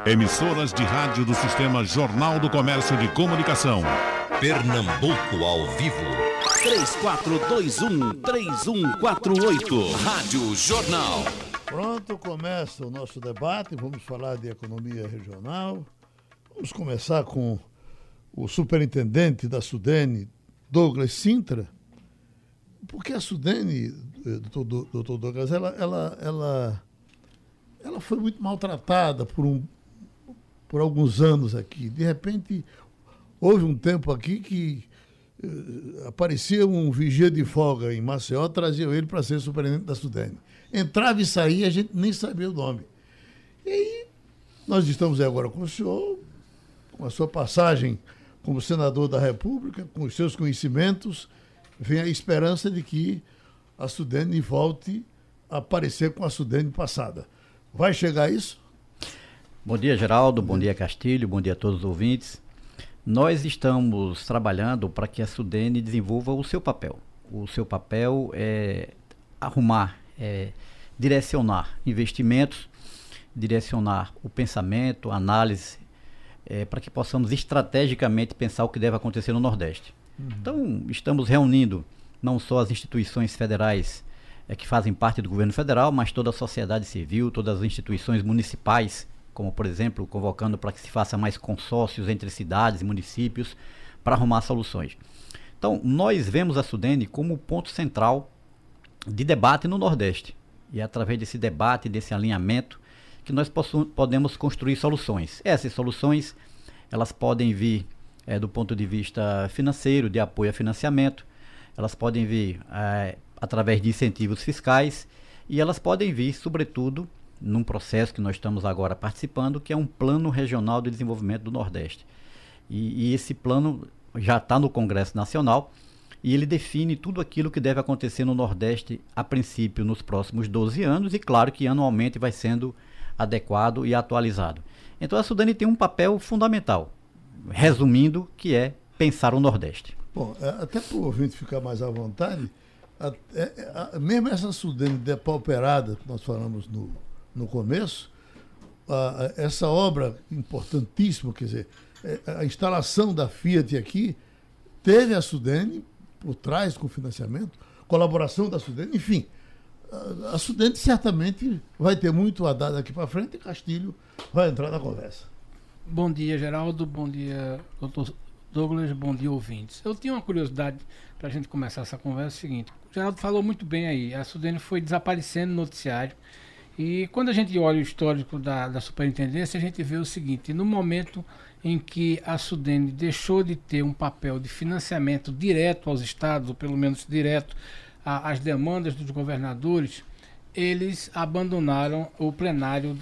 Emissoras de rádio do Sistema Jornal do Comércio de Comunicação. Pernambuco ao vivo. 3421-3148. Rádio Jornal. Pronto, começa o nosso debate. Vamos falar de economia regional. Vamos começar com o superintendente da Sudene, Douglas Sintra. Porque a Sudene, doutor Douglas, ela foi muito maltratada por alguns anos aqui. De repente, houve um tempo aqui que aparecia um vigia de folga em Maceió, traziam ele para ser superintendente da Sudene. Entrava e saía, a gente nem sabia o nome. E aí, nós estamos aí agora com o senhor, com a sua passagem como senador da República, com os seus conhecimentos, vem a esperança de que a Sudene volte a aparecer com a Sudene passada. Vai chegar isso? Bom dia, Geraldo. Bom dia, Castilho. Bom dia a todos os ouvintes. Nós estamos trabalhando para que a Sudene desenvolva o seu papel. O seu papel é arrumar, direcionar investimentos, direcionar o pensamento, a análise, para que possamos estrategicamente pensar o que deve acontecer no Nordeste. Então, estamos reunindo não só as instituições federais que fazem parte do governo federal, mas toda a sociedade civil, todas as instituições municipais, como, por exemplo, convocando para que se faça mais consórcios entre cidades e municípios para arrumar soluções. Então, nós vemos a Sudene como ponto central de debate no Nordeste. E é através desse debate, desse alinhamento, que nós podemos construir soluções. Essas soluções, elas podem vir do ponto de vista financeiro, de apoio a financiamento, elas podem vir através de incentivos fiscais e elas podem vir, sobretudo, num processo que nós estamos agora participando, que é um plano regional de desenvolvimento do Nordeste. E esse plano já está no Congresso Nacional e ele define tudo aquilo que deve acontecer no Nordeste, a princípio, nos próximos 12 anos e, claro, que anualmente vai sendo adequado e atualizado. Então, a Sudene tem um papel fundamental, resumindo, que é pensar o Nordeste. Bom, até para o ouvinte ficar mais à vontade, mesmo essa Sudene depauperada que nós falamos no começo, essa obra importantíssima, quer dizer, a instalação da Fiat aqui, teve a Sudene por trás com financiamento, colaboração da Sudene, enfim, a Sudene certamente vai ter muito a dar daqui para frente e Castilho vai entrar na conversa. Bom dia, Geraldo, bom dia, doutor Douglas, bom dia, ouvintes. Eu tinha uma curiosidade para a gente começar essa conversa, é o seguinte, o Geraldo falou muito bem aí, a Sudene foi desaparecendo no noticiário. E quando a gente olha o histórico da superintendência, a gente vê o seguinte: no momento em que a Sudene deixou de ter um papel de financiamento direto aos estados, ou pelo menos direto às demandas dos governadores, eles abandonaram o plenário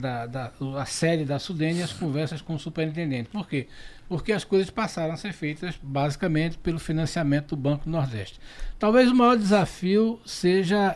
a sede da Sudene e as conversas com o superintendente. Por quê? Porque as coisas passaram a ser feitas basicamente pelo financiamento do Banco do Nordeste. Talvez o maior desafio seja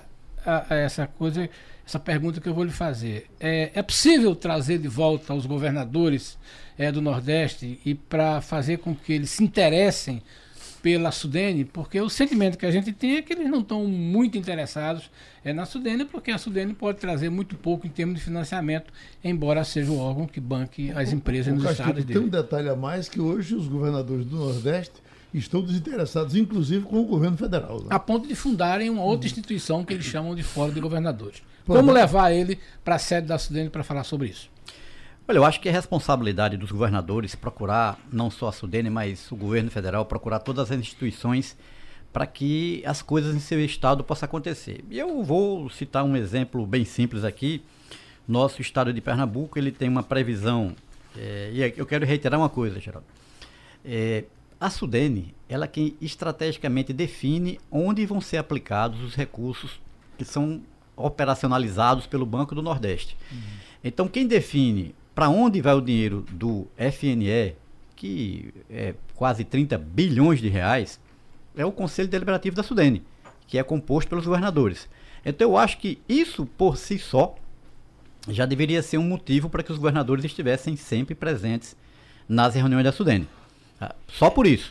essa pergunta que eu vou lhe fazer. É possível trazer de volta os governadores do Nordeste e para fazer com que eles se interessem pela Sudene? Porque o sentimento que a gente tem é que eles não estão muito interessados na Sudene, porque a Sudene pode trazer muito pouco em termos de financiamento, embora seja o órgão que banque as empresas nos estados dele. Tem um detalhe a mais, que hoje os governadores do Nordeste estão desinteressados, inclusive com o governo federal. Né? A ponto de fundarem uma outra instituição que eles chamam de Fórum de Governadores. Como levar ele para a sede da Sudene para falar sobre isso? Olha, eu acho que é responsabilidade dos governadores procurar, não só a Sudene, mas o governo federal, procurar todas as instituições para que as coisas em seu estado possam acontecer. E eu vou citar um exemplo bem simples aqui. Nosso estado de Pernambuco, ele tem uma previsão, e eu quero reiterar uma coisa, Geraldo. A Sudene, ela é quem estrategicamente define onde vão ser aplicados os recursos que são operacionalizados pelo Banco do Nordeste. Então, quem define para onde vai o dinheiro do FNE, que é quase 30 bilhões de reais, é o Conselho Deliberativo da Sudene, que é composto pelos governadores. Então, eu acho que isso, por si só, já deveria ser um motivo para que os governadores estivessem sempre presentes nas reuniões da Sudene. Só por isso.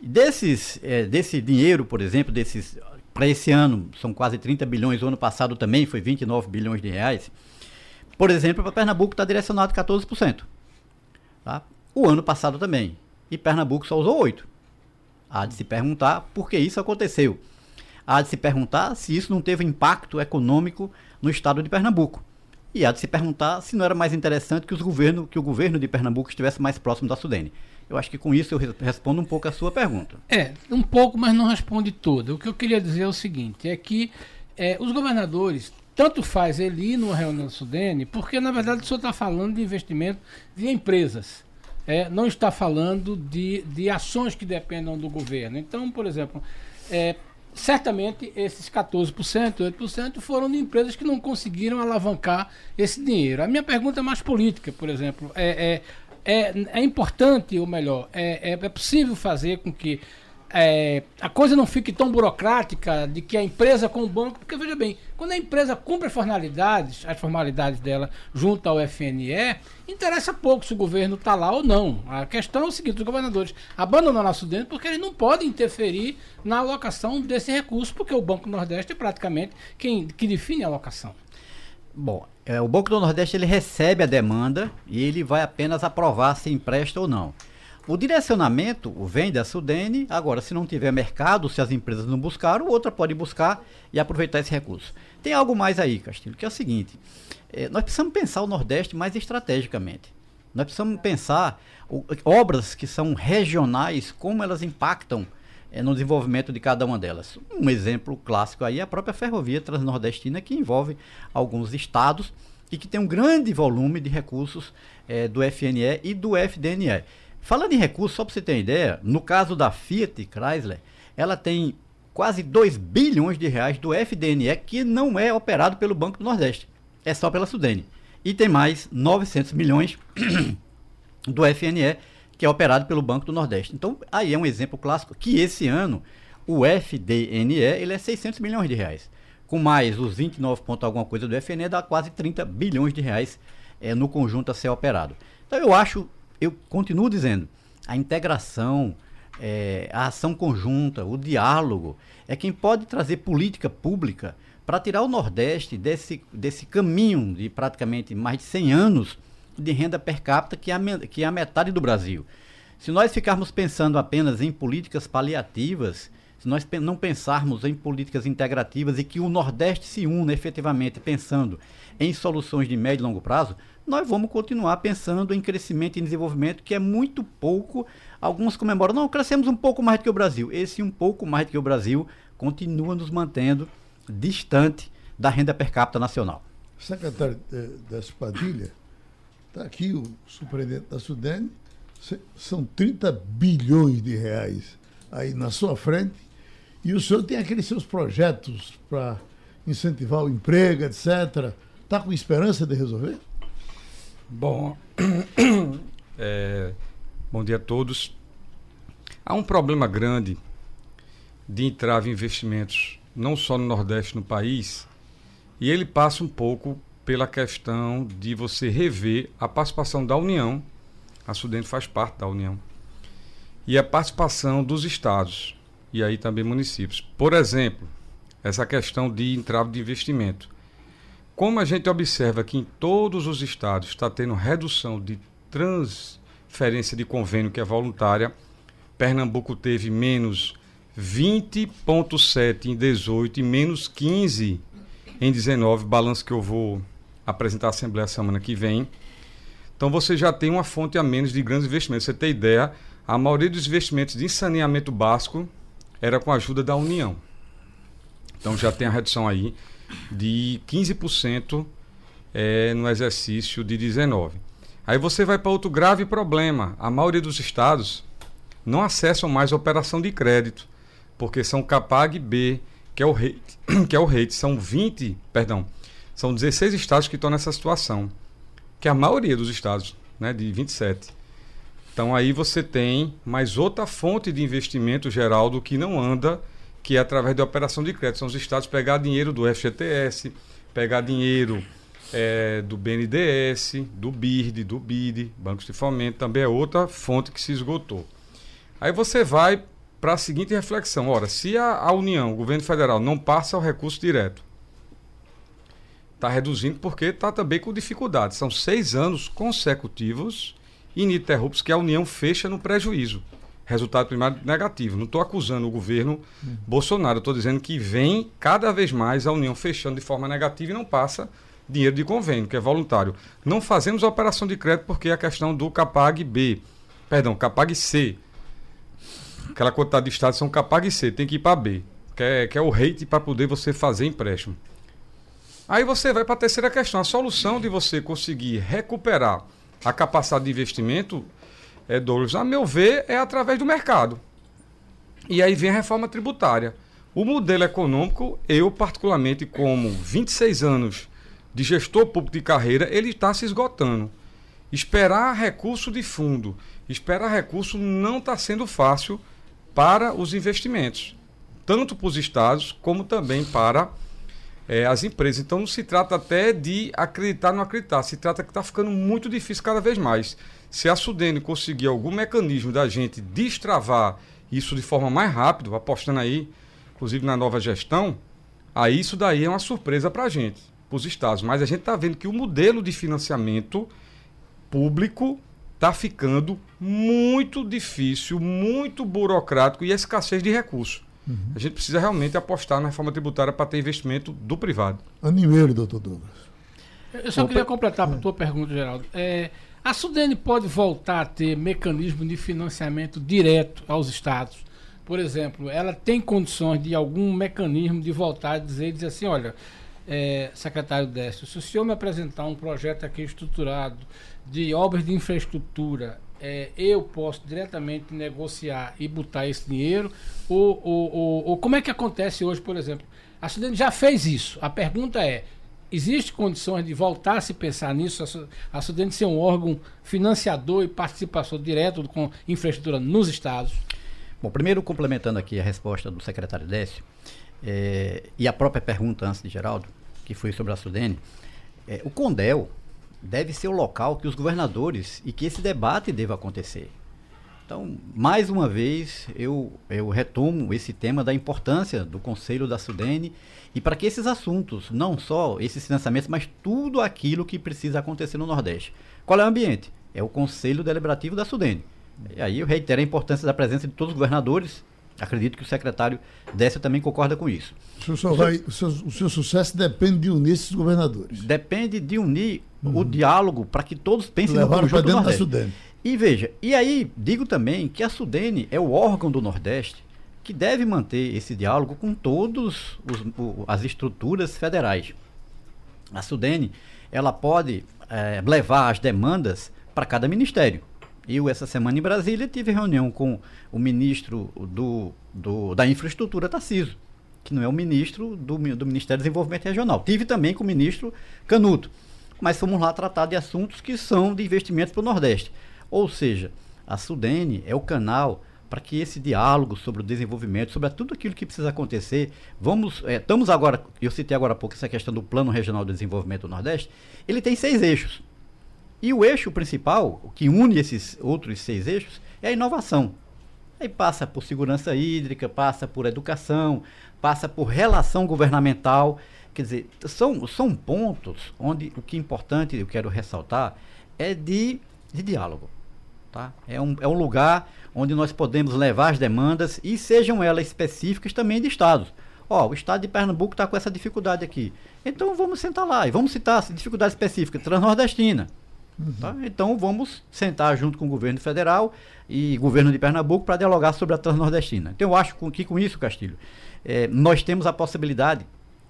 Desse dinheiro, por exemplo, para esse ano, são quase 30 bilhões, o ano passado também foi 29 bilhões de reais. Por exemplo, para Pernambuco está direcionado 14%. Tá? O ano passado também. E Pernambuco só usou 8%. Há de se perguntar por que isso aconteceu. Há de se perguntar se isso não teve impacto econômico no estado de Pernambuco. E há de se perguntar se não era mais interessante que o governo de Pernambuco estivesse mais próximo da Sudene. Eu acho que com isso eu respondo um pouco a sua pergunta. Um pouco, mas não responde toda. O que eu queria dizer é o seguinte, é que os governadores, tanto faz ele ir numa reunião da Sudene, porque na verdade o senhor está falando de investimento de empresas. Não está falando de ações que dependam do governo. Então, por exemplo, certamente esses 14%, 8% foram de empresas que não conseguiram alavancar esse dinheiro. A minha pergunta é mais política, por exemplo. É importante, ou melhor, é possível fazer com que a coisa não fique tão burocrática de que a empresa com o banco, porque veja bem, quando a empresa cumpre as formalidades dela junto ao FNE, interessa pouco se o governo está lá ou não. A questão é o seguinte, os governadores abandonaram a Sudene porque eles não podem interferir na alocação desse recurso, porque o Banco do Nordeste é praticamente que define a alocação. Bom, o Banco do Nordeste ele recebe a demanda e ele vai apenas aprovar se empresta ou não. O direcionamento vem da Sudene, agora se não tiver mercado, se as empresas não buscaram, outra pode buscar e aproveitar esse recurso. Tem algo mais aí, Castilho, que é o seguinte, nós precisamos pensar o Nordeste mais estrategicamente. Nós precisamos pensar obras que são regionais, como elas impactam no desenvolvimento de cada uma delas. Um exemplo clássico aí é a própria ferrovia transnordestina, que envolve alguns estados e que tem um grande volume de recursos do FNE e do FDNE. Falando em recursos, só para você ter uma ideia, no caso da Fiat Chrysler, ela tem quase 2 bilhões de reais do FDNE que não é operado pelo Banco do Nordeste, é só pela Sudene. E tem mais 900 milhões do FNE que é operado pelo Banco do Nordeste. Então, aí é um exemplo clássico que esse ano o FDNE ele é 600 milhões de reais. Com mais os 29 ponto alguma coisa do FNE, dá quase 30 bilhões de reais no conjunto a ser operado. Então, eu continuo dizendo, a integração, a ação conjunta, o diálogo, é quem pode trazer política pública para tirar o Nordeste desse caminho de praticamente mais de 100 anos de renda per capita, que é a metade do Brasil. Se nós ficarmos pensando apenas em políticas paliativas, se nós não pensarmos em políticas integrativas e que o Nordeste se una efetivamente pensando em soluções de médio e longo prazo, nós vamos continuar pensando em crescimento e desenvolvimento, que é muito pouco. Alguns comemoram, não, crescemos um pouco mais do que o Brasil. Esse um pouco mais do que o Brasil continua nos mantendo distante da renda per capita nacional. Secretário da Padilha, está aqui o superintendente da Sudene, são 30 bilhões de reais aí na sua frente, e o senhor tem aqueles seus projetos para incentivar o emprego, etc. Está com esperança de resolver? Bom, bom dia a todos. Há um problema grande de entrave em investimentos, não só no Nordeste, no país, e ele passa um pouco pela questão de você rever a participação da União, a Sudene faz parte da União, e a participação dos estados, e aí também municípios. Por exemplo, essa questão de entrave de investimento. Como a gente observa que em todos os estados está tendo redução de transferência de convênio que é voluntária, Pernambuco teve menos 20,7 em 18 e menos 15 em 19, balanço que eu vou apresentar à Assembleia semana que vem. Então você já tem uma fonte a menos de grandes investimentos. Você tem ideia, a maioria dos investimentos de saneamento básico era com a ajuda da União. Então já tem a redução aí de 15% no exercício de 19. Aí você vai para outro grave problema. A maioria dos estados não acessam mais a operação de crédito, porque são Capag B, que é o rate, são 16 estados que estão nessa situação, que é a maioria dos estados, né, de 27. Então aí você tem mais outra fonte de investimento, Geraldo, que não anda, que é através da operação de crédito. São os estados pegar dinheiro do FGTS, pegar dinheiro do BNDES, do BIRD, do BID, bancos de fomento, também é outra fonte que se esgotou. Aí você vai para a seguinte reflexão. Ora, se a União, o governo federal, não passa o recurso direto, Está reduzindo porque está também com dificuldade. São 6 anos consecutivos ininterruptos que a União fecha no prejuízo. Resultado primário negativo. Não estou acusando o governo Bolsonaro, estou dizendo que vem cada vez mais a União fechando de forma negativa e não passa dinheiro de convênio, que é voluntário. Não fazemos a operação de crédito porque é a questão do Capag C. Aquela quantidade de estados são Capag C, tem que ir para B, que é o rate para poder você fazer empréstimo. Aí você vai para a terceira questão. A solução de você conseguir recuperar a capacidade de investimento, Douglas, a meu ver, é através do mercado. E aí vem a reforma tributária. O modelo econômico, eu particularmente, como 26 anos de gestor público de carreira, ele está se esgotando. Esperar recurso de fundo, esperar recurso não está sendo fácil para os investimentos, tanto para os estados como também para as empresas. Então não se trata até de acreditar ou não acreditar, se trata que está ficando muito difícil cada vez mais. Se a Sudene conseguir algum mecanismo da gente destravar isso de forma mais rápida, apostando aí, inclusive na nova gestão, aí isso daí é uma surpresa para a gente, para os estados. Mas a gente está vendo que o modelo de financiamento público está ficando muito difícil, muito burocrático e a escassez de recursos. A gente precisa realmente apostar na reforma tributária para ter investimento do privado. Animeiro, doutor Douglas. Eu só queria completar para a tua pergunta, Geraldo. A Sudene pode voltar a ter mecanismo de financiamento direto aos estados? Por exemplo, ela tem condições de algum mecanismo de voltar a dizer assim, olha, secretário Décio, se o senhor me apresentar um projeto aqui estruturado de obras de infraestrutura, eu posso diretamente negociar e botar esse dinheiro? Ou como é que acontece hoje, por exemplo? A Sudene já fez isso. A pergunta é, existe condições de voltar a se pensar nisso? A Sudene ser um órgão financiador e participação direta com infraestrutura nos estados? Bom, primeiro complementando aqui a resposta do secretário Décio, e a própria pergunta antes de Geraldo, que foi sobre a Sudene, o CONDEL deve ser o local que os governadores e que esse debate deva acontecer. Então, mais uma vez, eu retomo esse tema da importância do Conselho da Sudene e para que esses assuntos, não só esses financiamentos, mas tudo aquilo que precisa acontecer no Nordeste. Qual é o ambiente? É o Conselho Deliberativo da Sudene. E aí eu reitero a importância da presença de todos os governadores. Acredito que o secretário Décio também concorda com isso. O seu sucesso depende de unir esses governadores. Depende de unir o diálogo para que todos pensem no conjunto do Nordeste. Da Sudene. E veja, e aí digo também que a Sudene é o órgão do Nordeste que deve manter esse diálogo com todas as estruturas federais. A Sudene, ela pode levar as demandas para cada ministério. Eu, essa semana em Brasília, tive reunião com o ministro da Infraestrutura, Tarcísio, que não é o ministro do Ministério do Desenvolvimento Regional. Tive também com o ministro Canuto, mas fomos lá tratar de assuntos que são de investimentos para o Nordeste. Ou seja, a Sudene é o canal para que esse diálogo sobre o desenvolvimento, sobre tudo aquilo que precisa acontecer, estamos agora, eu citei agora há pouco essa questão do Plano Regional de Desenvolvimento do Nordeste, ele tem 6 eixos. E o eixo principal, o que une esses outros 6 eixos, é a inovação. Aí passa por segurança hídrica, passa por educação, passa por relação governamental. Quer dizer, são pontos onde o que é importante, eu quero ressaltar, é de diálogo. Tá? É um lugar onde nós podemos levar as demandas e sejam elas específicas também de estados. O estado de Pernambuco está com essa dificuldade aqui. Então vamos sentar lá e vamos citar essa dificuldade específica transnordestina. Tá? Então vamos sentar junto com o governo federal e governo de Pernambuco para dialogar sobre a transnordestina. Então eu acho que com isso, Castilho, nós temos a possibilidade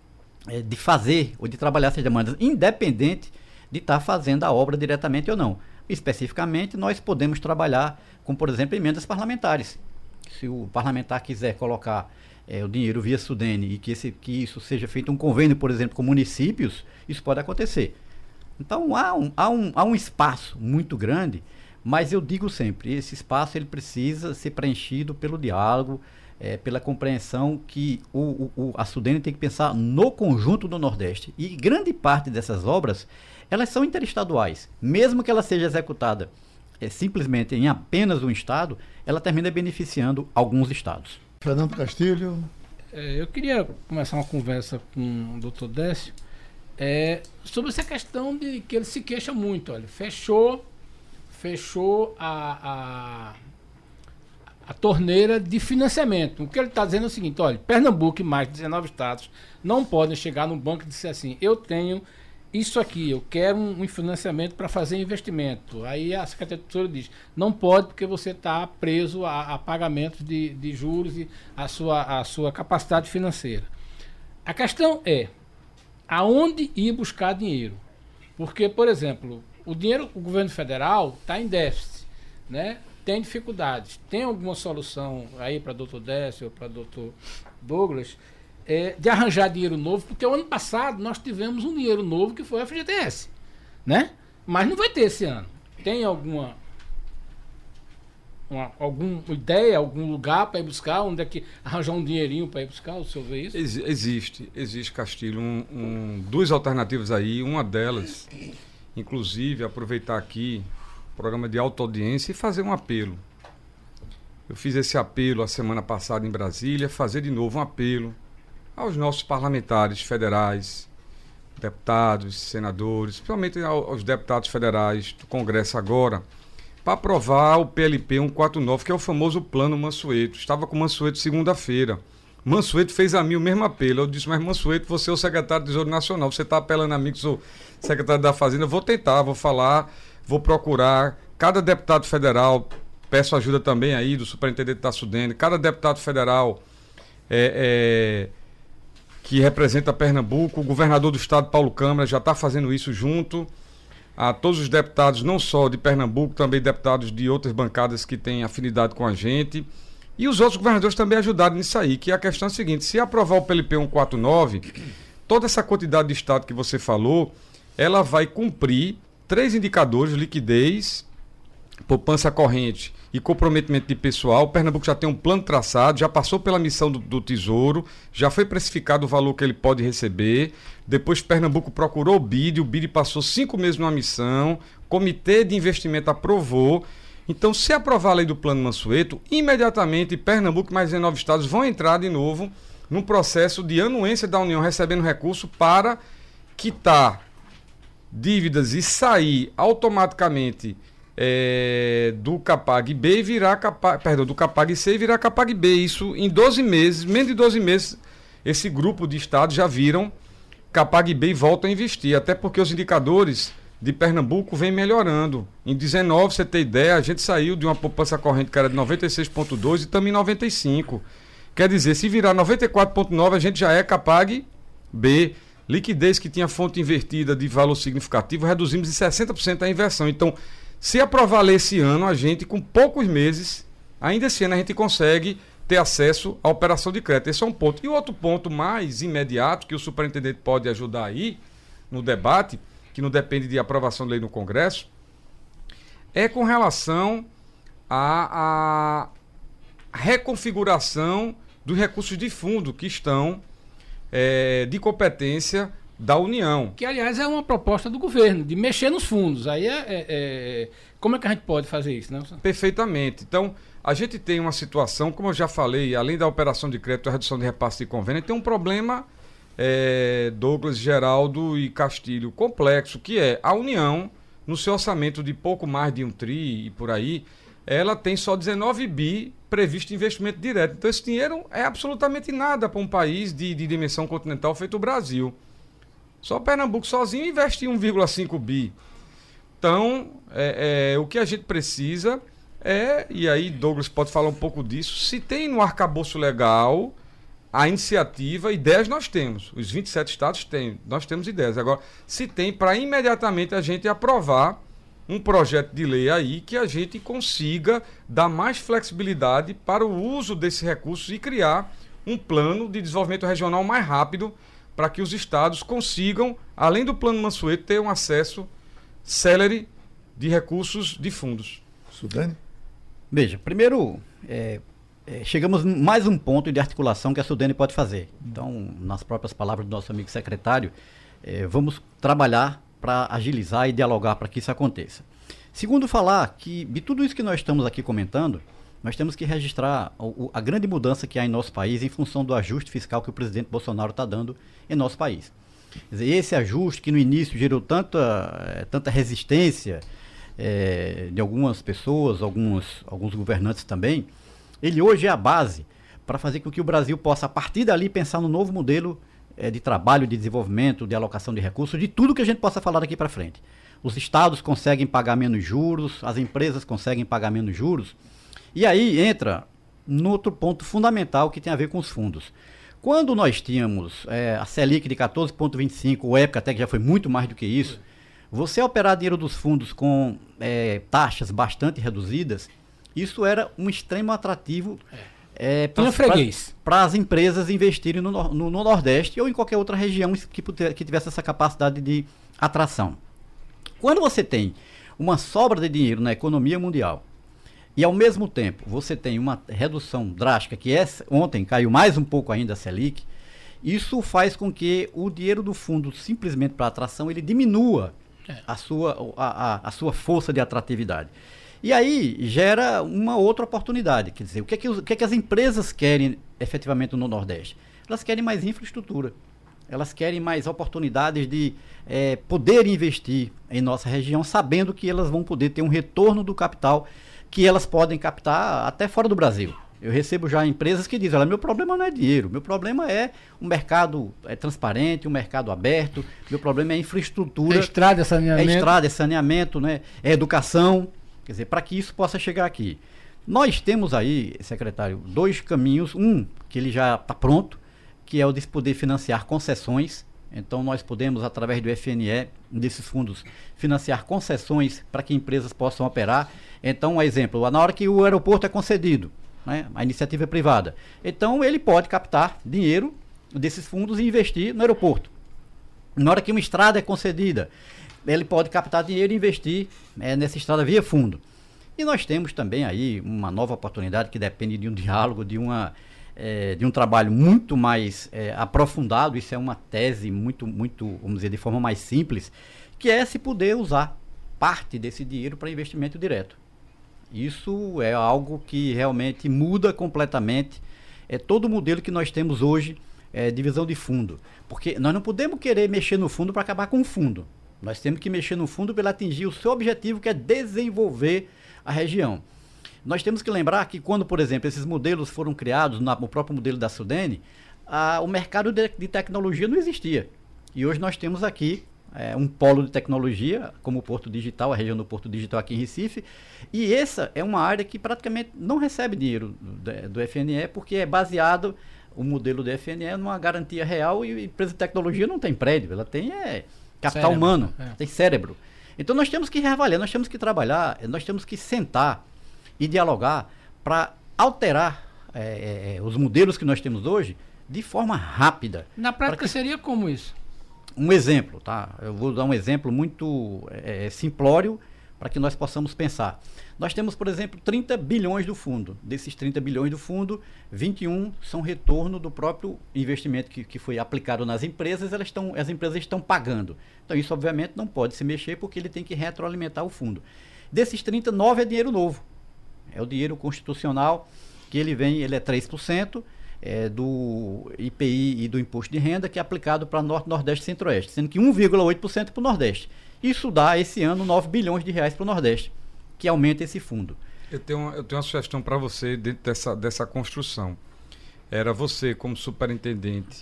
de fazer ou de trabalhar essas demandas, independente de estar fazendo a obra diretamente ou não. Especificamente, nós podemos trabalhar com, por exemplo, emendas parlamentares. Se o parlamentar quiser colocar o dinheiro via Sudene e que isso seja feito um convênio, por exemplo, com municípios, isso pode acontecer. Então há um espaço muito grande, mas eu digo sempre, esse espaço ele precisa ser preenchido pelo diálogo, pela compreensão que a Sudene tem que pensar no conjunto do Nordeste. E grande parte dessas obras, elas são interestaduais. Mesmo que ela seja executada simplesmente em apenas um estado, ela termina beneficiando alguns estados. Fernando Castilho. Eu queria começar uma conversa com o Dr. Décio, sobre essa questão de que ele se queixa muito. Olha, fechou a torneira de financiamento. O que ele está dizendo é o seguinte: olha, Pernambuco e mais 19 estados não podem chegar no banco e dizer assim: eu tenho isso aqui, eu quero um financiamento para fazer investimento. Aí a Secretaria de Tesouro diz: não pode, porque você está preso a pagamentos de juros e a sua capacidade financeira. A questão é aonde ir buscar dinheiro. Porque, por exemplo, o governo federal está em déficit, né? Tem dificuldades. Tem alguma solução aí para doutor Décio ou para doutor Douglas de arranjar dinheiro novo? Porque o ano passado nós tivemos um dinheiro novo que foi o FGTS, né? Mas não vai ter esse ano. Tem alguma ideia, algum lugar para ir buscar? Onde é que arranjar um dinheirinho para ir buscar? O senhor vê isso? Existe, Castilho, duas alternativas aí. Uma delas, inclusive, aproveitar aqui programa de auto-audiência e fazer um apelo. Eu fiz esse apelo a semana passada em Brasília, fazer de novo um apelo aos nossos parlamentares federais, deputados, senadores, principalmente aos deputados federais do Congresso agora, para aprovar o PLP 149, que é o famoso Plano Mansueto. Estava com o Mansueto segunda-feira. Mansueto fez a mim o mesmo apelo. Eu disse: mas Mansueto, você é o secretário do Tesouro Nacional, você está apelando a mim que sou secretário da Fazenda. Eu vou tentar, vou falar, vou procurar. Cada deputado federal, peço ajuda também aí do superintendente da Sudene, cada deputado federal que representa Pernambuco, o governador do estado, Paulo Câmara, já está fazendo isso junto a todos os deputados, não só de Pernambuco, também deputados de outras bancadas que têm afinidade com a gente. E os outros governadores também ajudaram nisso aí, que a questão é a seguinte: se aprovar o PLP 149, toda essa quantidade de estado que você falou, ela vai cumprir 3 indicadores: liquidez, poupança corrente e comprometimento de pessoal. O Pernambuco já tem um plano traçado, já passou pela missão do Tesouro, já foi precificado o valor que ele pode receber. Depois Pernambuco procurou o BID passou 5 meses numa missão, o Comitê de Investimento aprovou. Então, se aprovar a lei do Plano Mansueto, imediatamente Pernambuco e mais 19 estados vão entrar de novo num processo de anuência da União, recebendo recurso para quitar dívidas e sair automaticamente do Capag B e virar do Capag C e virar Capag B. Isso em 12 meses, menos de 12 meses, esse grupo de estados já viram Capag B e voltam a investir, até porque os indicadores de Pernambuco vêm melhorando. Em 19, você ter ideia, a gente saiu de uma poupança corrente que era de 96,2 e estamos em 95. Quer dizer, se virar 94,9, a gente já é Capag B. Liquidez que tinha fonte invertida de valor significativo, reduzimos de 60% a inversão. Então, se aprovar a lei esse ano, a gente, com poucos meses, ainda esse ano a gente consegue ter acesso à operação de crédito. Esse é um ponto. E o outro ponto mais imediato, que o superintendente pode ajudar aí no debate, que não depende de aprovação de lei no Congresso, é com relação à reconfiguração dos recursos de fundo que estão de competência da União. Que, aliás, é uma proposta do governo, de mexer nos fundos. Aí como é que a gente pode fazer isso, né? Perfeitamente. Então, a gente tem uma situação, como eu já falei, além da operação de crédito, a redução de repasse de convênio, tem um problema, Douglas, Geraldo e Castilho, complexo, que é a União, no seu orçamento de pouco mais de 1 tri e por aí, ela tem só 19 bi previsto em investimento direto. Então, esse dinheiro é absolutamente nada para um país de dimensão continental feito o Brasil. Só Pernambuco sozinho investe 1,5 bi. Então, o que a gente precisa e aí Douglas pode falar um pouco disso, se tem no arcabouço legal a iniciativa, ideias nós temos. Os 27 estados têm, nós temos ideias. Agora, se tem para imediatamente a gente aprovar um projeto de lei aí que a gente consiga dar mais flexibilidade para o uso desses recursos e criar um plano de desenvolvimento regional mais rápido para que os estados consigam, além do Plano Mansueto, ter um acesso célere de recursos de fundos. Sudene? Veja, primeiro, chegamos em mais um ponto de articulação que a Sudene pode fazer. Então, nas próprias palavras do nosso amigo secretário, vamos trabalhar para agilizar e dialogar para que isso aconteça. Segundo, falar que de tudo isso que nós estamos aqui comentando, nós temos que registrar a grande mudança que há em nosso país em função do ajuste fiscal que o presidente Bolsonaro está dando em nosso país. Quer dizer, esse ajuste que no início gerou tanta resistência de algumas pessoas, alguns governantes também, ele hoje é a base para fazer com que o Brasil possa, a partir dali, pensar no novo modelo de trabalho, de desenvolvimento, de alocação de recursos, de tudo que a gente possa falar daqui para frente. Os estados conseguem pagar menos juros, as empresas conseguem pagar menos juros, e aí entra no outro ponto fundamental que tem a ver com os fundos. Quando nós tínhamos a Selic de 14,25, ou época até que já foi muito mais do que isso, você operar dinheiro dos fundos com taxas bastante reduzidas, isso era um extremo atrativo para as empresas investirem no Nordeste ou em qualquer outra região que tivesse essa capacidade de atração. Quando você tem uma sobra de dinheiro na economia mundial e ao mesmo tempo você tem uma redução drástica, que ontem caiu mais um pouco ainda a Selic, isso faz com que o dinheiro do fundo, simplesmente para atração, ele diminua a sua força de atratividade. E aí gera uma outra oportunidade. Quer dizer, o que é que as empresas querem efetivamente no Nordeste? Elas querem mais infraestrutura. Elas querem mais oportunidades de poder investir em nossa região, sabendo que elas vão poder ter um retorno do capital que elas podem captar até fora do Brasil. Eu recebo já empresas que dizem, olha, meu problema não é dinheiro, meu problema é um mercado transparente, um mercado aberto, meu problema é infraestrutura. Estrada, saneamento. Estrada, saneamento, né? Educação. Quer dizer, para que isso possa chegar aqui. Nós temos aí, secretário, 2 caminhos. Um, que ele já está pronto, que é o de poder financiar concessões. Então, nós podemos, através do FNE, desses fundos, financiar concessões para que empresas possam operar. Então, um exemplo, na hora que o aeroporto é concedido, né, a iniciativa é privada, então ele pode captar dinheiro desses fundos e investir no aeroporto. Na hora que uma estrada é concedida, ele pode captar dinheiro e investir nessa estrada via fundo. E nós temos também aí uma nova oportunidade que depende de um diálogo, de um trabalho muito mais aprofundado. Isso é uma tese muito, vamos dizer, de forma mais simples, que é se poder usar parte desse dinheiro para investimento direto. Isso é algo que realmente muda completamente todo o modelo que nós temos hoje de visão de fundo. Porque nós não podemos querer mexer no fundo para acabar com o fundo. Nós temos que mexer no fundo para ele atingir o seu objetivo, que é desenvolver a região. Nós temos que lembrar que quando, por exemplo, esses modelos foram criados, no próprio modelo da Sudene, o mercado de tecnologia não existia. E hoje nós temos aqui um polo de tecnologia, como o Porto Digital, a região do Porto Digital aqui em Recife, e essa é uma área que praticamente não recebe dinheiro do FNE, porque é baseado o modelo do FNE numa garantia real, e a empresa de tecnologia não tem prédio, ela tem capital humano, tem cérebro. Então nós temos que reavaliar, nós temos que trabalhar, nós temos que sentar e dialogar para alterar os modelos que nós temos hoje de forma rápida. Na prática seria como isso? Um exemplo, tá? Eu vou dar um exemplo muito simplório para que nós possamos pensar. Nós temos, por exemplo, 30 bilhões do fundo. Desses 30 bilhões do fundo, 21 são retorno do próprio investimento que foi aplicado nas empresas, as empresas estão pagando. Então isso, obviamente, não pode se mexer porque ele tem que retroalimentar o fundo. Desses 30, 9 é dinheiro novo. É o dinheiro constitucional que ele é 3%. Do IPI e do Imposto de Renda, que é aplicado para Norte, Nordeste e Centro-Oeste, sendo que 1,8% para o Nordeste. Isso dá, esse ano, 9 bilhões de reais para o Nordeste, que aumenta esse fundo. Eu tenho uma sugestão para você dentro dessa construção. Era você, como superintendente,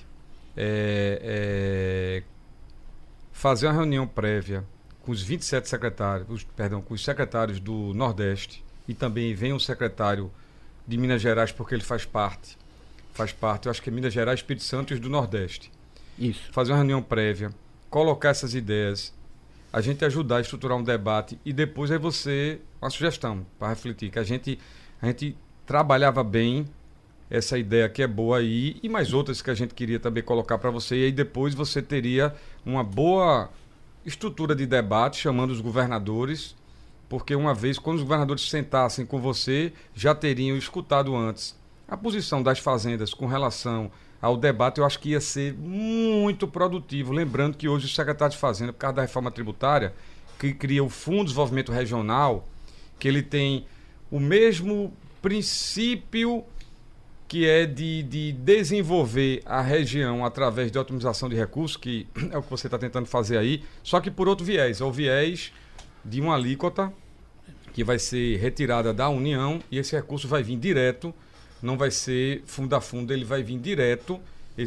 fazer uma reunião prévia com os 27 secretários, com os secretários do Nordeste, e também vem o secretário de Minas Gerais, porque ele faz parte, eu acho que é Minas Gerais, Espírito Santo e os do Nordeste. Isso. Fazer uma reunião prévia, colocar essas ideias, a gente ajudar a estruturar um debate e depois aí uma sugestão para refletir, que a gente trabalhava bem essa ideia que é boa aí e mais outras que a gente queria também colocar para você, e aí depois você teria uma boa estrutura de debate chamando os governadores, porque uma vez, quando os governadores sentassem com você, já teriam escutado antes a posição das fazendas com relação ao debate. Eu acho que ia ser muito produtivo. Lembrando que hoje o secretário de Fazenda, por causa da reforma tributária, que cria o Fundo de Desenvolvimento Regional, que ele tem o mesmo princípio que é de desenvolver a região através de otimização de recursos, que é o que você está tentando fazer aí, só que por outro viés, é o viés de uma alíquota que vai ser retirada da União e esse recurso vai vir direto, não vai ser fundo a fundo, ele vai vir direto,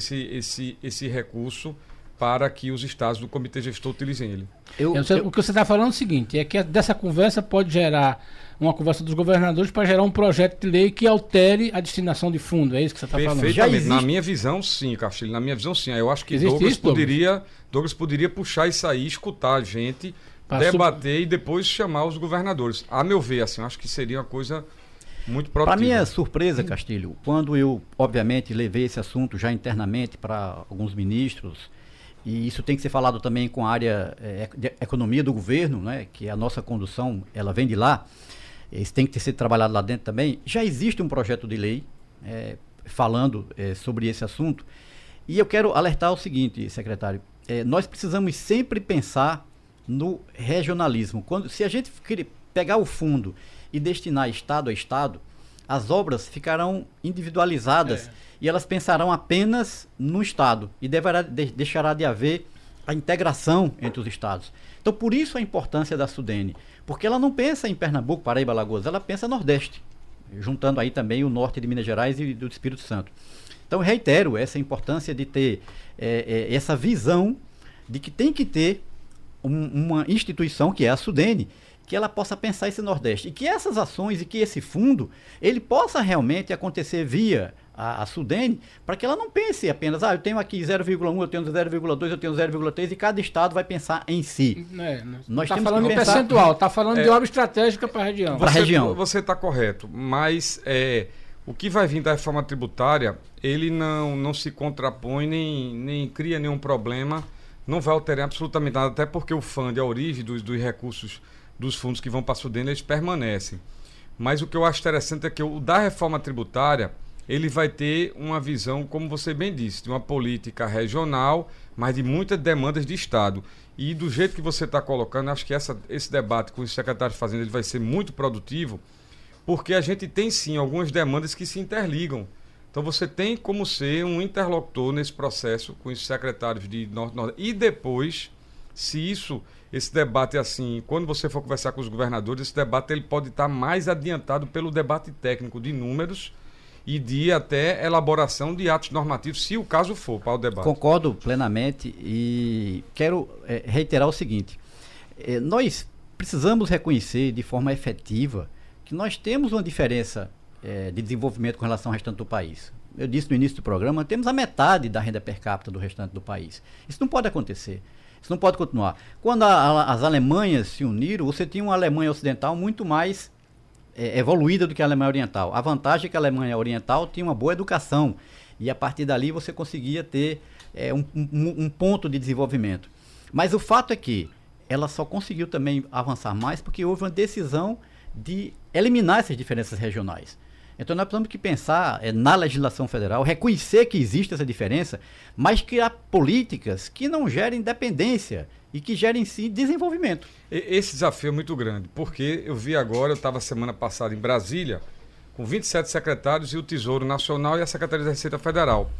esse recurso, para que os estados do comitê gestor utilizem ele. O que você está falando é o seguinte, é que dessa conversa pode gerar uma conversa dos governadores para gerar um projeto de lei que altere a destinação de fundo, é isso que você está falando? Perfeitamente, na minha visão sim, Castilho, na minha visão sim. Eu acho que Douglas poderia puxar isso aí, escutar a gente, debater e depois chamar os governadores. A meu ver, assim, eu acho que seria uma coisa muito produtiva. Para minha surpresa, Castilho, quando eu, obviamente, levei esse assunto já internamente para alguns ministros, e isso tem que ser falado também com a área de economia do governo, né, que a nossa condução ela vem de lá, isso tem que ser trabalhado lá dentro também. Já existe um projeto de lei falando sobre esse assunto, e eu quero alertar o seguinte, secretário, nós precisamos sempre pensar no regionalismo. Se a gente pegar o fundo e destinar estado a estado, as obras ficarão individualizadas e elas pensarão apenas no estado e deixará de haver a integração entre os estados. Então, por isso a importância da SUDENE, porque ela não pensa em Pernambuco, Paraíba, Alagoas, ela pensa Nordeste, juntando aí também o norte de Minas Gerais e do Espírito Santo. Então, reitero essa importância de ter essa visão de que tem que ter uma instituição, que é a SUDENE, que ela possa pensar esse Nordeste e que essas ações e que esse fundo ele possa realmente acontecer via a SUDENE, para que ela não pense apenas, eu tenho aqui 0,1, eu tenho 0,2, eu tenho 0,3 e cada estado vai pensar em si. Nós está falando de percentual, está falando de obra estratégica para a região. Você está correto, mas o que vai vir da reforma tributária, ele não se contrapõe nem cria nenhum problema, não vai alterar absolutamente nada, até porque o fundo, a origem dos recursos dos fundos que vão para a SUDENE, eles permanecem. Mas o que eu acho interessante é que o da reforma tributária, ele vai ter uma visão, como você bem disse, de uma política regional, mas de muitas demandas de Estado. E do jeito que você está colocando, acho que esse debate com os secretários de Fazenda ele vai ser muito produtivo, porque a gente tem sim algumas demandas que se interligam. Então você tem como ser um interlocutor nesse processo com os secretários de Norte. E depois, se esse debate é assim, quando você for conversar com os governadores, esse debate ele pode estar mais adiantado pelo debate técnico de números e de até elaboração de atos normativos, se o caso for para o debate. Concordo plenamente e quero reiterar o seguinte, nós precisamos reconhecer de forma efetiva que nós temos uma diferença de desenvolvimento com relação ao restante do país. Eu disse no início do programa, temos a metade da renda per capita do restante do país. Isso não pode acontecer. Isso não pode continuar. Quando as Alemanhas se uniram, você tinha uma Alemanha Ocidental muito mais evoluída do que a Alemanha Oriental. A vantagem é que a Alemanha Oriental tinha uma boa educação e a partir dali você conseguia ter um ponto de desenvolvimento. Mas o fato é que ela só conseguiu também avançar mais porque houve uma decisão de eliminar essas diferenças regionais. Então nós precisamos que pensar na legislação federal, reconhecer que existe essa diferença, mas criar políticas que não gerem dependência e que gerem sim desenvolvimento. Esse desafio é muito grande, porque eu vi agora, eu estava semana passada em Brasília, com 27 secretários e o Tesouro Nacional e a Secretaria da Receita Federal.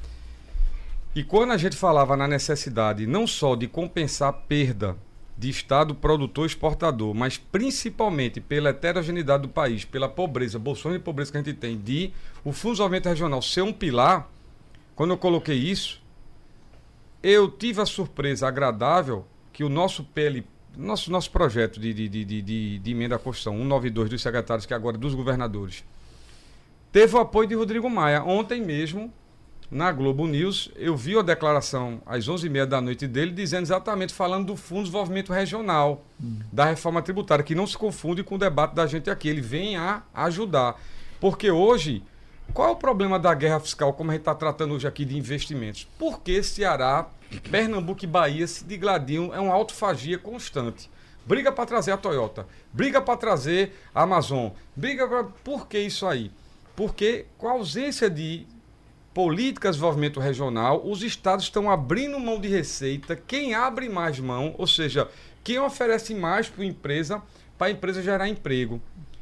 E quando a gente falava na necessidade não só de compensar a perda de Estado produtor e exportador, mas principalmente pela heterogeneidade do país, pela pobreza, bolsões de pobreza que a gente tem, de o Fundo de Desenvolvimento Regional ser um pilar, quando eu coloquei isso, eu tive a surpresa agradável que o nosso PL, nosso projeto de emenda à Constituição 192 dos secretários, que agora é dos governadores, teve o apoio de Rodrigo Maia. Ontem mesmo, na Globo News, eu vi a declaração às 11h30 da noite dele, dizendo exatamente, falando do Fundo de Desenvolvimento Regional, da reforma tributária, que não se confunde com o debate da gente aqui. Ele vem a ajudar. Porque hoje, qual é o problema da guerra fiscal, como a gente está tratando hoje aqui de investimentos? Porque Ceará, Pernambuco e Bahia se digladiam, é uma autofagia constante. Briga para trazer a Toyota, briga para trazer a Amazon, Por que isso aí? Porque com a ausência de políticas de desenvolvimento regional, os estados estão abrindo mão de receita. Quem abre mais mão, ou seja, quem oferece mais para a empresa gerar emprego.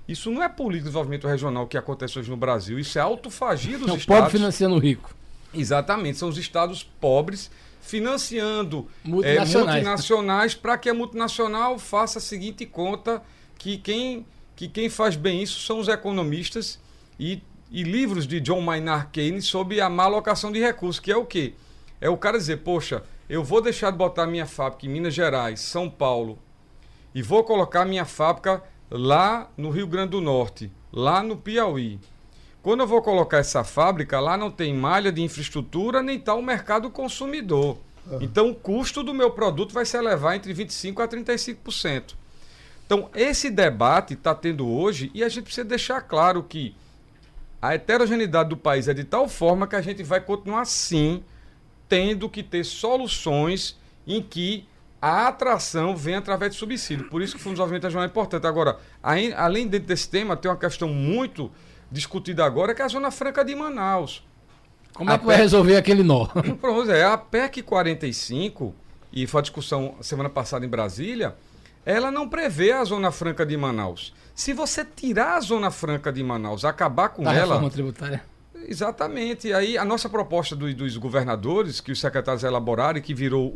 Isso não é política de desenvolvimento regional que acontece hoje no Brasil, isso é autofagia dos o estados. pobre financiando o rico. Exatamente, são os estados pobres financiando multinacionais para que a multinacional faça a seguinte conta, que quem faz bem isso são os economistas e livros de John Maynard Keynes sobre a má alocação de recursos, que é o quê? É o cara dizer, poxa, eu vou deixar de botar minha fábrica em Minas Gerais, São Paulo, e vou colocar minha fábrica lá no Rio Grande do Norte, lá no Piauí. Quando eu vou colocar essa fábrica, lá não tem malha de infraestrutura, nem está o mercado consumidor. Então, o custo do meu produto vai se elevar entre 25% a 35%. Então, esse debate está tendo hoje e a gente precisa deixar claro que a heterogeneidade do país é de tal forma que a gente vai continuar, sim, tendo que ter soluções em que a atração vem através de subsídio. Por isso que o Fundo de Desenvolvimento Regional é importante. Agora, além desse tema, tem uma questão muito discutida agora, que é a Zona Franca de Manaus. Como é que vai resolver aquele nó? Pronto, a PEC 45, e foi a discussão semana passada em Brasília, ela não prevê a Zona Franca de Manaus. Se você tirar a Zona Franca de Manaus, acabar com ela... reforma tributária. Exatamente. Aí a nossa proposta dos governadores, que os secretários elaboraram e que virou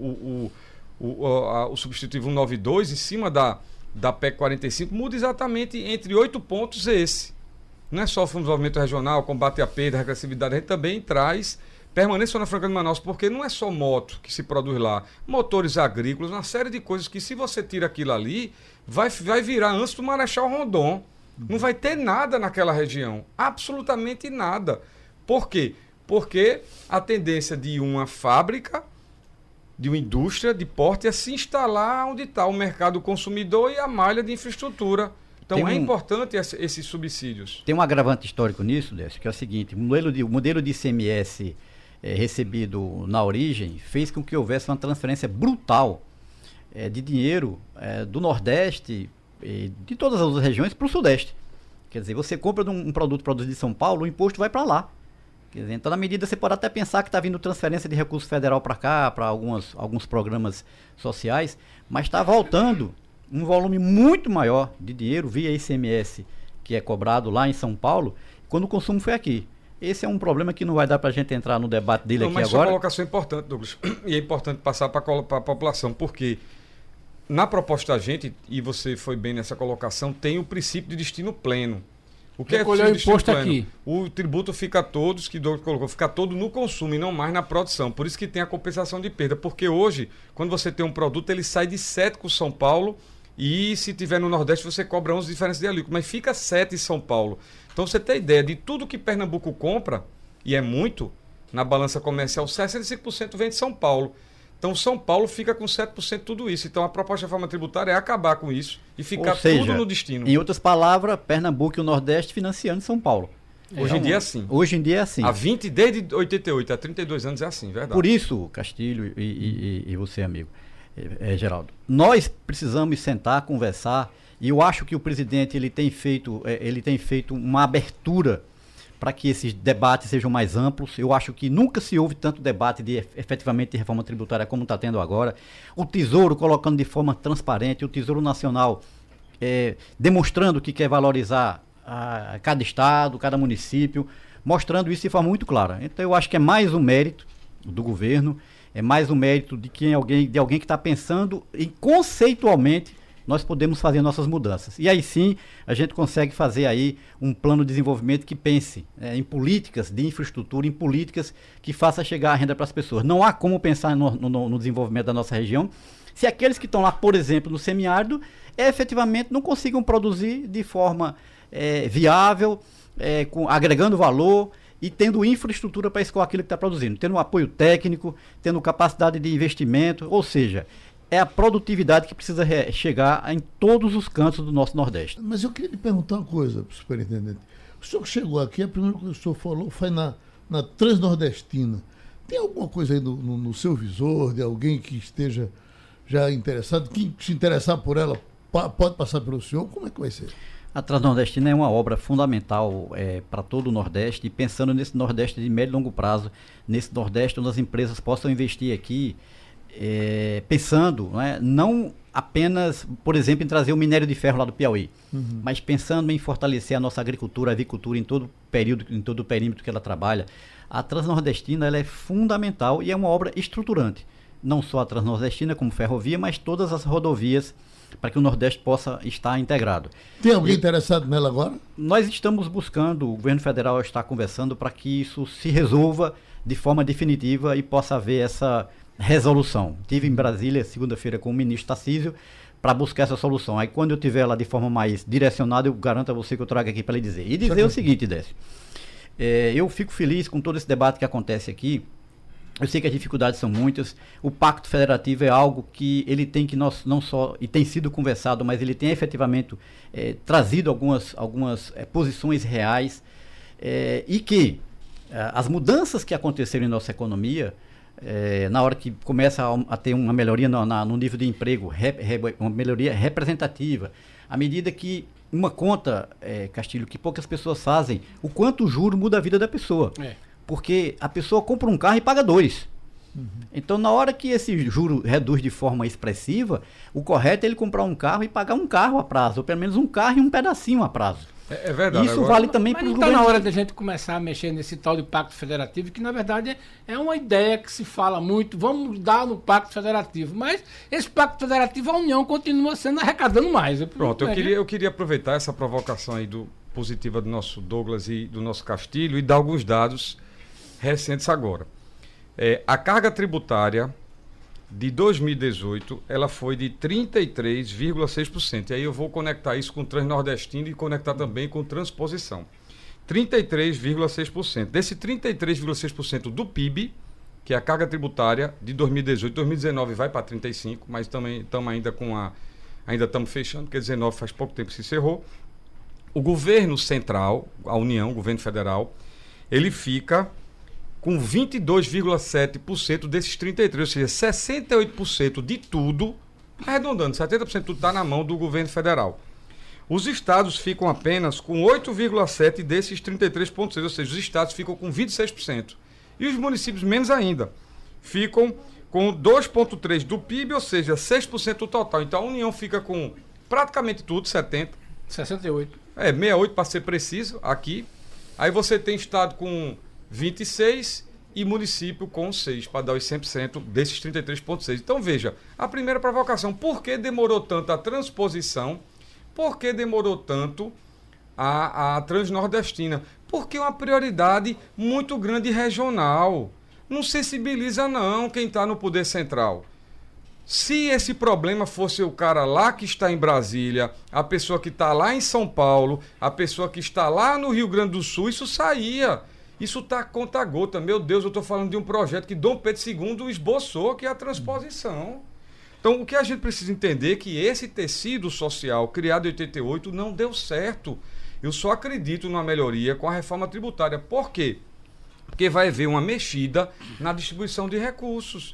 o substitutivo 192 em cima da PEC 45, muda exatamente entre 8 pontos esse. Não é só o Fundo de Desenvolvimento Regional, combate à perda, regressividade, a gente também traz permanência na Franca de Manaus, porque não é só moto que se produz lá, motores agrícolas, uma série de coisas que se você tira aquilo ali, vai virar antes do Marechal Rondon. Não vai ter nada naquela região, absolutamente nada. Por quê? Porque a tendência de uma fábrica, de uma indústria de porte é se instalar onde está o mercado consumidor e a malha de infraestrutura. Então é importante esses subsídios. Tem um agravante histórico nisso, Décio, que é o seguinte: o modelo de ICMS recebido na origem fez com que houvesse uma transferência brutal de dinheiro do Nordeste, de todas as outras regiões, para o Sudeste. Quer dizer, você compra um produto produzido em São Paulo, o imposto vai para lá. Quer dizer, então, na medida, você pode até pensar que está vindo transferência de recurso federal para cá, para alguns programas sociais, mas está voltando um volume muito maior de dinheiro via ICMS, que é cobrado lá em São Paulo, quando o consumo foi aqui. Esse é um problema que não vai dar para a gente entrar no debate dele aqui agora. Mas sua colocação é importante, Douglas, e é importante passar para a população, porque na proposta da gente, e você foi bem nessa colocação, tem o princípio de destino pleno. O que recolher o imposto aqui? O tributo fica todos, que Douglas colocou, fica todo no consumo e não mais na produção. Por isso que tem a compensação de perda, porque hoje, quando você tem um produto, ele sai de 7 com São Paulo, e se tiver no Nordeste você cobra 11 diferenças de alíquota, mas fica 7 em São Paulo. Então você tem ideia de tudo que Pernambuco compra, e é muito, na balança comercial, 65% vem de São Paulo. Então São Paulo fica com 7% de tudo isso. Então a proposta de reforma tributária é acabar com isso e ficar tudo no destino. Em outras palavras, Pernambuco e o Nordeste financiando São Paulo. Hoje em dia é assim. Hoje em dia é assim. Desde 88 a 32 anos é assim, verdade. Por isso, Castilho e você, amigo, Geraldo, nós precisamos sentar, conversar, e eu acho que o presidente ele tem feito uma abertura para que esses debates sejam mais amplos. Eu acho que nunca se houve tanto debate efetivamente de reforma tributária como está tendo agora. O Tesouro colocando de forma transparente, o Tesouro Nacional demonstrando que quer valorizar cada estado, cada município, mostrando isso de forma muito clara. Então eu acho que é mais um mérito do governo, é mais um mérito de alguém que está pensando em conceitualmente nós podemos fazer nossas mudanças. E aí sim, a gente consegue fazer aí um plano de desenvolvimento que pense em políticas de infraestrutura, em políticas que façam chegar a renda para as pessoas. Não há como pensar no desenvolvimento da nossa região se aqueles que estão lá, por exemplo, no semiárido, efetivamente não consigam produzir de forma viável, agregando valor e tendo infraestrutura para escoar aquilo que está produzindo, tendo um apoio técnico, tendo capacidade de investimento, ou seja, é a produtividade que precisa chegar em todos os cantos do nosso Nordeste. Mas eu queria lhe perguntar uma coisa, superintendente. O senhor que chegou aqui, a primeira coisa que o senhor falou foi na Transnordestina. Tem alguma coisa aí no seu visor, de alguém que esteja já interessado, que se interessar por ela, pode passar pelo senhor? Como é que vai ser? A Transnordestina é uma obra fundamental para todo o Nordeste, e pensando nesse Nordeste de médio e longo prazo, nesse Nordeste onde as empresas possam investir aqui pensando, não apenas, por exemplo, em trazer o minério de ferro lá do Piauí, mas pensando em fortalecer a nossa agricultura, a avicultura em todo o perímetro que ela trabalha. A Transnordestina ela é fundamental e é uma obra estruturante. Não só a Transnordestina como ferrovia, mas todas as rodovias para que o Nordeste possa estar integrado. Tem alguém interessado nela agora? Nós estamos buscando, o governo federal está conversando para que isso se resolva de forma definitiva e possa haver essa resolução. Estive em Brasília segunda-feira com o ministro Tarcísio para buscar essa solução. Aí quando eu tiver lá de forma mais direcionada, eu garanto a você que eu trago aqui para lhe dizer. E dizer o seguinte, Décio, eu fico feliz com todo esse debate que acontece aqui. Eu sei que as dificuldades são muitas. O Pacto Federativo é algo que ele tem que não só, e tem sido conversado, mas ele tem efetivamente trazido algumas posições reais e que as mudanças que aconteceram em nossa economia, na hora que começa a ter uma melhoria no nível de emprego, uma melhoria representativa, à medida que uma conta, Castilho, que poucas pessoas fazem, o quanto o juro muda a vida da pessoa. Porque a pessoa compra um carro e paga 2. Então, na hora que esse juro reduz de forma expressiva, o correto é ele comprar um carro e pagar um carro a prazo, ou pelo menos um carro e um pedacinho a prazo. É verdade. Isso vale também para os governos. Mas não está na hora da gente começar a mexer nesse tal de Pacto Federativo, que na verdade é uma ideia que se fala muito, vamos dar no Pacto Federativo. Mas esse Pacto Federativo, a União continua sendo arrecadando mais. Pronto, eu queria aproveitar essa provocação aí positiva do nosso Douglas e do nosso Castilho e dar alguns dados recentes agora. A carga tributária de 2018, ela foi de 33,6%. E aí eu vou conectar isso com o Transnordestino e conectar também com transposição. 33,6%. Desse 33,6% do PIB, que é a carga tributária de 2018, 2019 vai para 35%, mas também estamos ainda estamos fechando, porque 2019 faz pouco tempo que se encerrou. O governo central, a União, o governo federal, ele fica com 22,7% desses 33%, ou seja, 68% de tudo, arredondando, 70% de tudo está na mão do governo federal. Os estados ficam apenas com 8,7% desses 33,6%, ou seja, os estados ficam com 26%. E os municípios menos ainda, ficam com 2,3% do PIB, ou seja, 6% do total. Então a União fica com praticamente tudo, 70%. 68%. 68% para ser preciso, aqui. Aí você tem estado com 26% e município com 6%, para dar os 100% desses 33,6%. Então veja, a primeira provocação, por que demorou tanto a transposição? Por que demorou tanto a Transnordestina? Porque é uma prioridade muito grande e regional. Não sensibiliza não quem está no poder central. Se esse problema fosse o cara lá que está em Brasília, a pessoa que está lá em São Paulo, a pessoa que está lá no Rio Grande do Sul, isso saía. Isso está conta-gota. Meu Deus, eu estou falando de um projeto que Dom Pedro II esboçou, que é a transposição. Então, o que a gente precisa entender é que esse tecido social criado em 88 não deu certo. Eu só acredito numa melhoria com a reforma tributária. Por quê? Porque vai haver uma mexida na distribuição de recursos.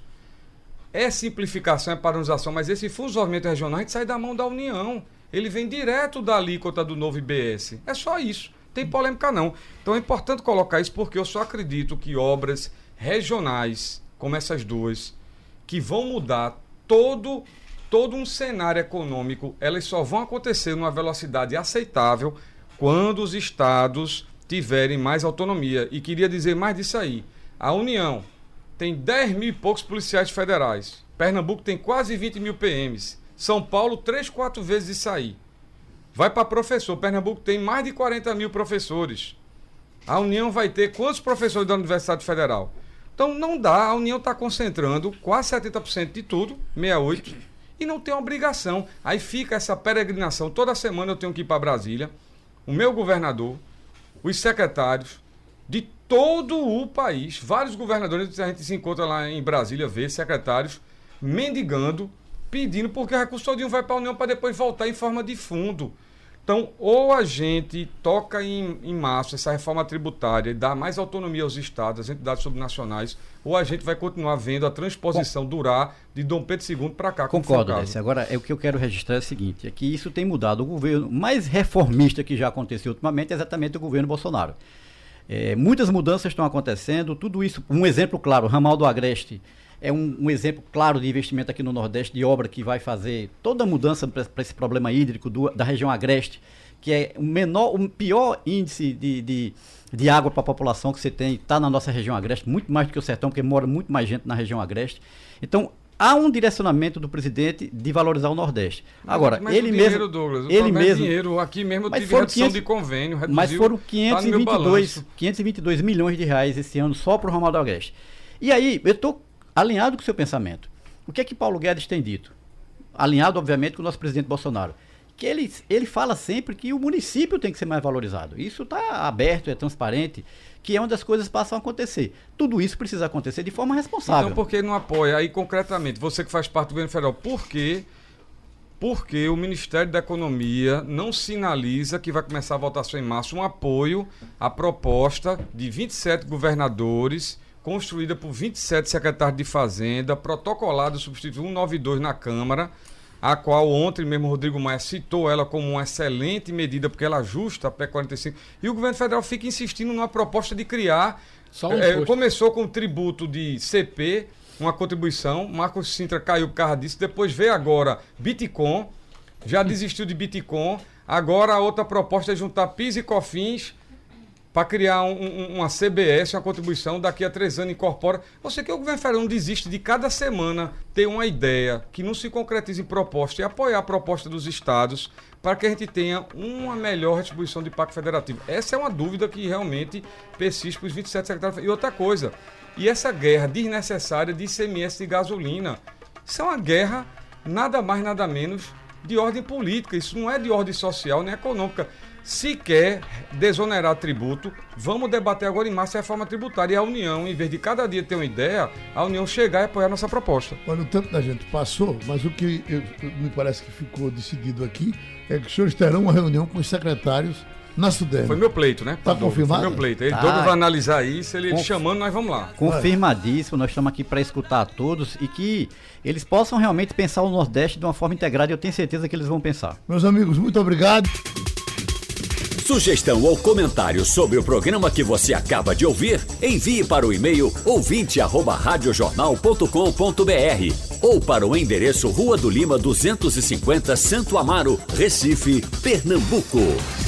É simplificação, é padronização, mas esse funcionamento regional a gente sai da mão da União. Ele vem direto da alíquota do novo IBS. É só isso. Tem polêmica não. Então é importante colocar isso porque eu só acredito que obras regionais, como essas duas, que vão mudar todo um cenário econômico, elas só vão acontecer numa velocidade aceitável quando os estados tiverem mais autonomia. E queria dizer mais disso aí. A União tem 10 mil e poucos policiais federais. Pernambuco tem quase 20 mil PMs. São Paulo, 3, 4 vezes isso aí. Vai para professor. Pernambuco tem mais de 40 mil professores. A União vai ter quantos professores da Universidade Federal? Então não dá. A União está concentrando quase 70% de tudo, 68%, e não tem obrigação. Aí fica essa peregrinação. Toda semana eu tenho que ir para Brasília. O meu governador, os secretários de todo o país, vários governadores, a gente se encontra lá em Brasília, vê secretários mendigando, pedindo, porque o recurso todinho vai para a União para depois voltar em forma de fundo. Então, ou a gente toca em março essa reforma tributária e dá mais autonomia aos estados, às entidades subnacionais, ou a gente vai continuar vendo a transposição durar de Dom Pedro II para cá. Concordo, Décio. Agora, o que eu quero registrar é o seguinte, é que isso tem mudado. O governo mais reformista que já aconteceu ultimamente é exatamente o governo Bolsonaro. Muitas mudanças estão acontecendo, tudo isso, um exemplo claro, o ramal do Agreste, é um exemplo claro de investimento aqui no Nordeste, de obra que vai fazer toda a mudança para esse problema hídrico da região agreste, que é o pior índice de água para a população que você tem, está na nossa região agreste, muito mais do que o sertão, porque mora muito mais gente na região agreste. Então, há um direcionamento do presidente de valorizar o Nordeste. Agora, mas ele dinheiro, mesmo... Douglas, ele mesmo dinheiro, aqui mesmo eu tive redução de convênio, reduziu, mas foram tá no meu balanço. 522 milhões de reais esse ano só para o ramal do Agreste. E aí, eu estou alinhado com o seu pensamento. O que é que Paulo Guedes tem dito? Alinhado, obviamente, com o nosso presidente Bolsonaro. Que ele fala sempre que o município tem que ser mais valorizado. Isso está aberto, é transparente, que é onde as coisas passam a acontecer. Tudo isso precisa acontecer de forma responsável. Então, por que não apoia? Aí, concretamente, você que faz parte do governo federal, por que o Ministério da Economia não sinaliza que vai começar a votação em março um apoio à proposta de 27 governadores, construída por 27 secretários de Fazenda, protocolado, substituiu 192 na Câmara, a qual ontem mesmo o Rodrigo Maia citou ela como uma excelente medida, porque ela ajusta a PEC 45, e o governo federal fica insistindo numa proposta de criar, começou com o tributo de CP, uma contribuição, Marcos Sintra caiu por causa disso, depois veio agora Bitcom, já desistiu de Bitcom, agora a outra proposta é juntar PIS e COFINS, para criar uma CBS, uma contribuição, daqui a 3 anos incorpora. Você que o governo federal não desiste de cada semana ter uma ideia que não se concretiza em proposta e apoiar a proposta dos estados para que a gente tenha uma melhor distribuição de pacto federativo. Essa é uma dúvida que realmente persiste para os 27 secretários. E outra coisa, e essa guerra desnecessária de ICMS de gasolina, isso é uma guerra nada mais, nada menos de ordem política, isso não é de ordem social nem econômica. Se quer desonerar tributo, vamos debater agora em março a reforma tributária. E a União, em vez de cada dia ter uma ideia, a União chegar e apoiar a nossa proposta. Olha, o tempo da gente passou, mas o que me parece que ficou decidido aqui é que os senhores terão uma reunião com os secretários na Sudene. Foi meu pleito, né? Está confirmado? Foi meu pleito. Ele Douglas vai analisar isso, ele chamando, nós vamos lá. Confirmadíssimo, nós estamos aqui para escutar a todos e que eles possam realmente pensar o Nordeste de uma forma integrada e eu tenho certeza que eles vão pensar. Meus amigos, muito obrigado. Sugestão ou comentário sobre o programa que você acaba de ouvir, envie para o e-mail ouvinte@radiojornal.com.br ou para o endereço Rua do Lima 250, Santo Amaro, Recife, Pernambuco.